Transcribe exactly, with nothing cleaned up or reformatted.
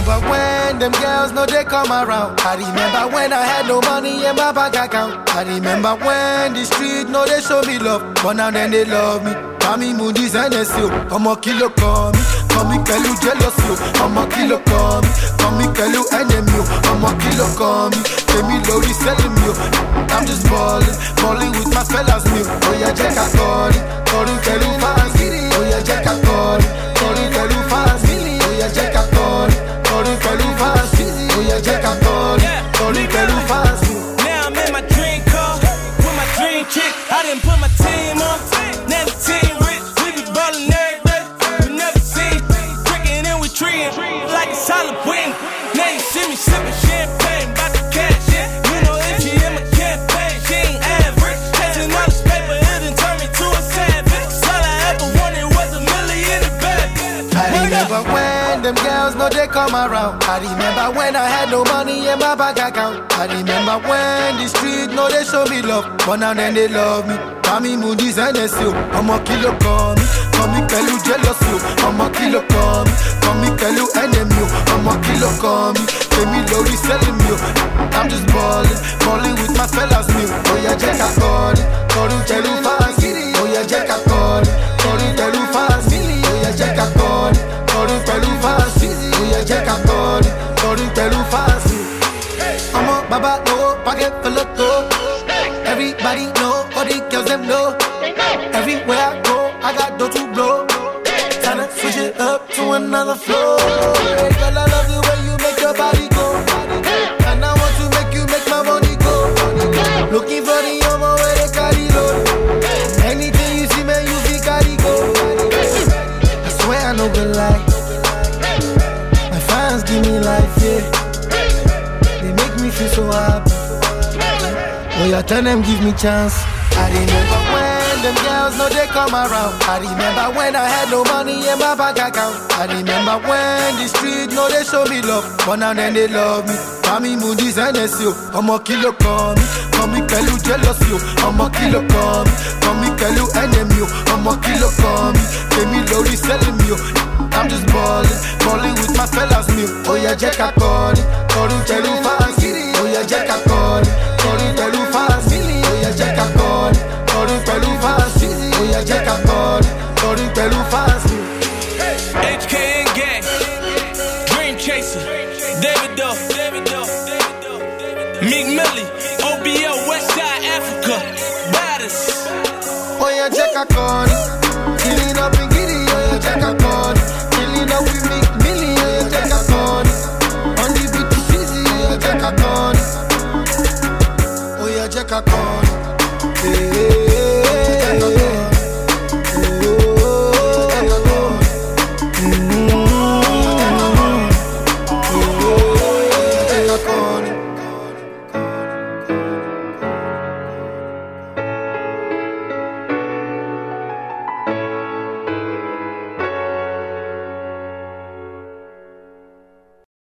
remember when them girls know they come around. I remember when I had no money in my bank account. I remember when the street know they show me love, but now then they love me. Mami Moody's and S O, I'm a kilo call me. Come me tell you jealous you, I'm a kilo call me. Come me tell you enemy, I'm a kilo call me. Tell me Lodi selling me, I'm just balling, balling with my fellas new. Oh yeah, check a call it, call you tell you fast. Oh yeah, check a call it, call you tell you fast. Oh yeah, check a call it, call you tell you fast. Oh yeah, check a call it, call you tell you fast. Now I'm in my dream car with my dream chick. I didn't put my team on, now the team rich. We be ballin' every day. We never seen drinking and we treating like it's Halloween. Now you see me sipping champagne, bout to cash in. You know if she in my campaign, she ain't average. Chasing all this paper, it done turned me to a savage. All I ever wanted was a million in the bag. I remember when them girls know they come around. I remember when I had no money in my bank account. I remember when the street know they show me love, but now then they love me. Mami Moody's and S O, I'm a kilo call me. Come me tell you jealous you, I'm a kilo call me. Come me tell you enemy, I'm a kilo call me. Tell me Lodi selling me, I'm just balling, balling with my fellas new. Oh yeah, check a call it, call you tell you fast. Oh yeah, check a call it, call you tell you fast. Oh yeah, check a call it, call you tell you fast. Oh yeah, check a call it, call you tell you fast. I'm a baba no, pocket full of dough. Everybody know, all the girls them know. Everywhere I go, I got dough to blow. Tryna switch it up to another flow. Hey, girl, I love the way you make your body go. And I want to make you make my money go. Looking for the homo where they carry low. Anything you see, man, you see carry go. I swear I know good life. My fans give me life, yeah. They make me feel so happy. Oh, yeah, tell them give me chance. I remember when them girls know they come around. I remember when I had no money in my bank account. I remember when the street know they show me love, but now then they love me. Mami Moody's and S O, I'm a kilo call me. Come me tell you jealous you, I'm a kilo call me. Come me tell you enemy, I'm a kilo call me. Tell me Lodi selling me, I'm just balling, balling with my fellas new. Oh yeah, check a call it, call you tell you fast. Oh yeah, check a call it, call you tell you fast. Oh yeah, check a call it, call you tell you fast. Oh yeah, check a call it, call you tell you fast. H K N Gang, Dream Chaser, David Doe, Meek Millie, O B L, Westside Africa, baddest. Oh yeah, check a call it, killing up and giddy. Oh yeah, check a call it.